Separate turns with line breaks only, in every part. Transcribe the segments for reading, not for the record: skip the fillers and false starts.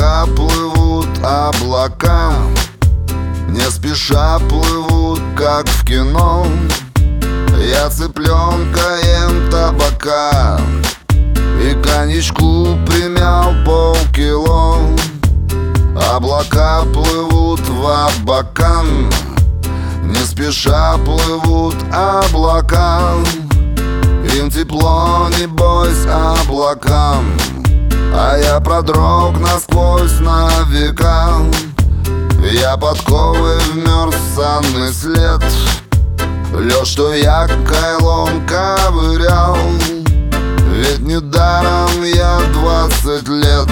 облака плывут, облака не спеша плывут, как в кино. Я цыпленка ем табака и коньячку примял полкило. Облака плывут в Абакан, не спеша плывут облака. Им тепло, не бойся облакам, а я продрог насквозь на века. Я подковы вмерз в санный след, лед, что я кайлом ковырял. Ведь недаром я 20 лет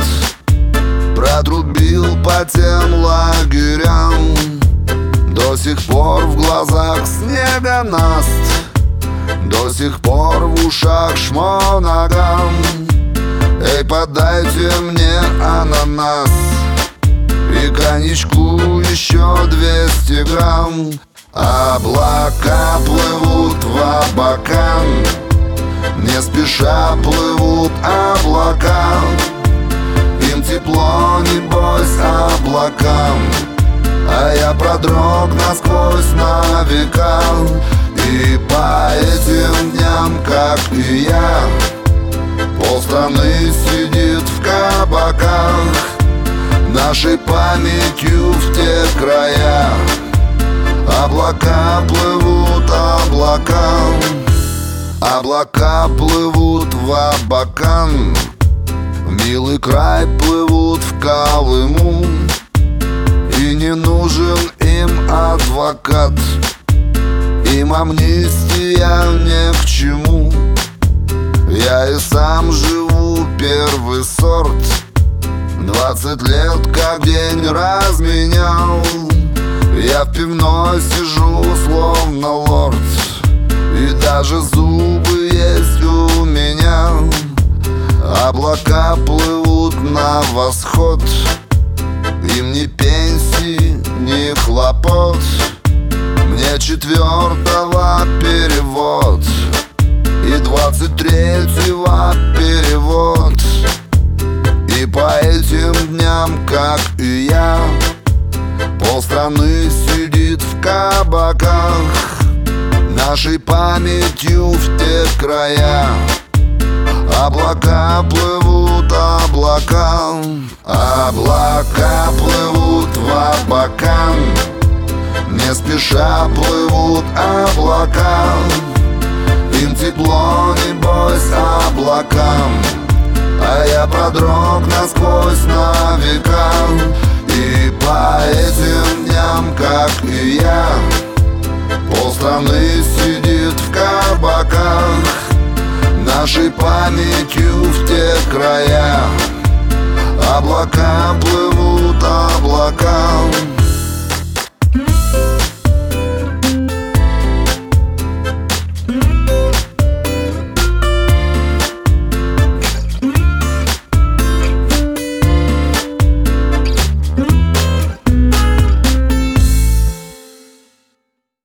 протрубил по тем лагерям. До сих пор в глазах снегонаст, до сих пор в ушах шмо ногам. Эй, подайте мне ананас и коньячку еще 200 грамм. Облака плывут в Абакан, не спеша плывут облака. Им тепло, не бойся облакам, а я продрог насквозь на века. И по этим дням, как и я, полстраны сидит в кабаках, нашей памятью в те края. Облака плывут, облака, облака плывут в Абакан, в милый край плывут в Колыму. И не нужен им адвокат, им амнистия не к чему. Я и сам живу первый сорт, 20 лет как день разменял. Я в пивной сижу словно лорд, и даже зубы есть у меня. Облака плывут на восход, им ни пенсии, ни хлопот. Мне 4-го перевод и 23-го перевод. И по этим дням, как и я, полстраны сидит в кабаках, нашей памятью в те края. Облака плывут, облака, облака плывут в Абакан, не спеша плывут облака. Им тепло, не бойся облакам, а я продрог насквозь на века. И по этим дням, как и я, полстраны сидит в кабаках, нашей памятью